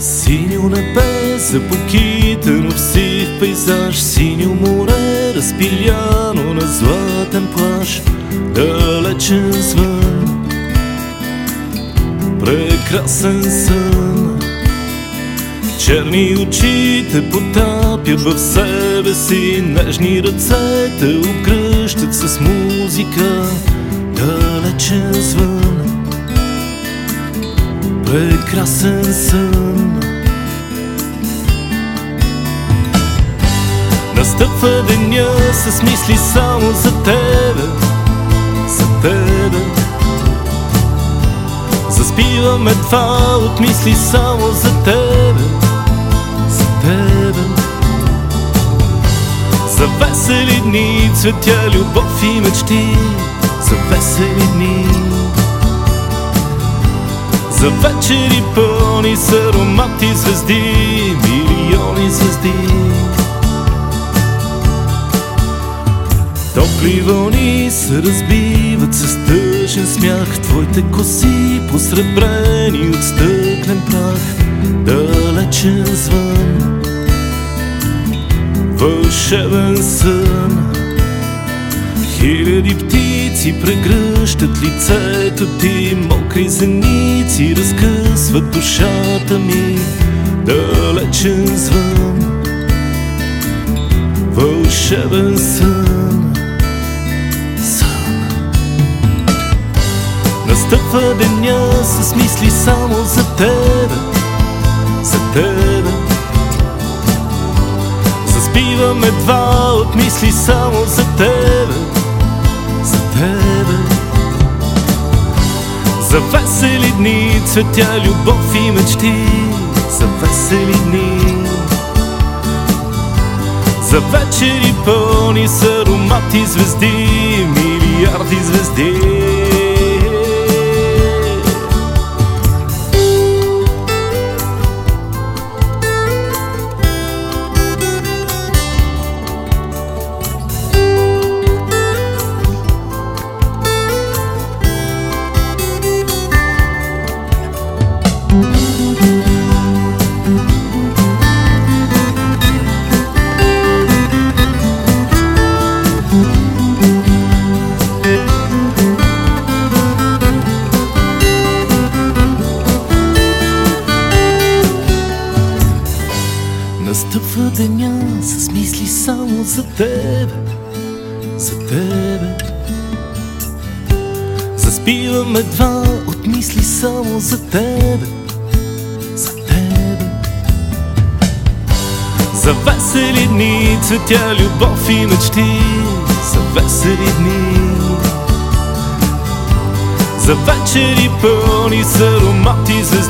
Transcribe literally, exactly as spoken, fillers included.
Синьо небе, запокитано в сив пейзаж, синьо море, разпиляно на златен плаж, далечен звън, прекрасен сън. Черни очи те потапят в себе си, нежни ръце те обгръщат с музика, далечен звън, прекрасен сън. Настъпва деня с мисли само за тебе, за тебе. Заспиваме това от мисли само за тебе, за тебе. За весели дни, цветя, любов и мечти, за весели дни. За вечери пълни с аромат и звезди, милиони звезди. Топли вълни се разбиват с тъжен смях, твоите коси посребрени от стъклен прах, далечен звън, вълшебен сън. Хиляди птици прегръщат лицето ти, мокри зеници разкъсват душата ми, далечен звън, вълшебен сън. Настъпва деня с мисли само за тебе, за тебе. Заспиваме два от мисли само за тебе, за тебе. За весели дни, цветя, любов и мечти, за весели дни. За вечери пълни с аромат и звезди, милиарди звезди. Настъпва деня с мисли само за тебе, за тебе. Заспиваме два от мисли само за тебе, за тебе. За весели дни, цветя, любов и мечти, за весели дни. За вечери пълни с аромат и звезди,